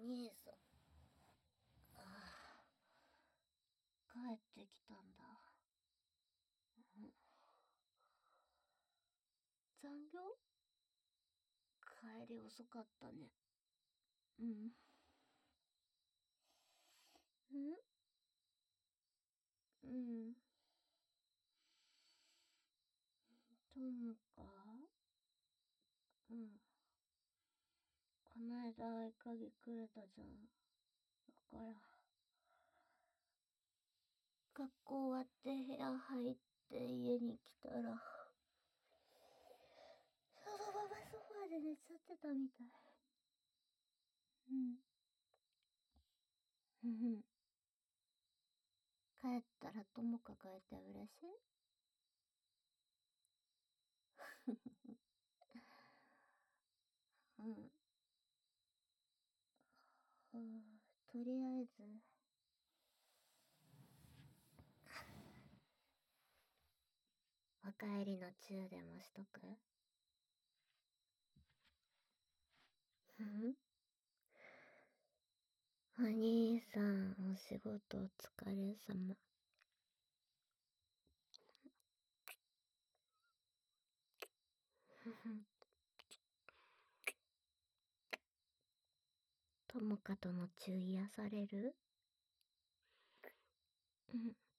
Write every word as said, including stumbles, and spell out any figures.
兄さん。ああ、帰ってきたんだ。うん、残業？帰り遅かったね。うん。んうん。ともか？うん。こないだ合鍵くれたじゃん。だから。学校終わって部屋入って家に来たら、そのままソファーで寝ちゃってたみたい。うん。うん。帰ったらともかがいて嬉しい？うん。うん、とりあえずお帰りのチューでもしとく？ふん？お兄さん、お仕事お疲れ様。ふふん。ともかとのチュー癒される？うん。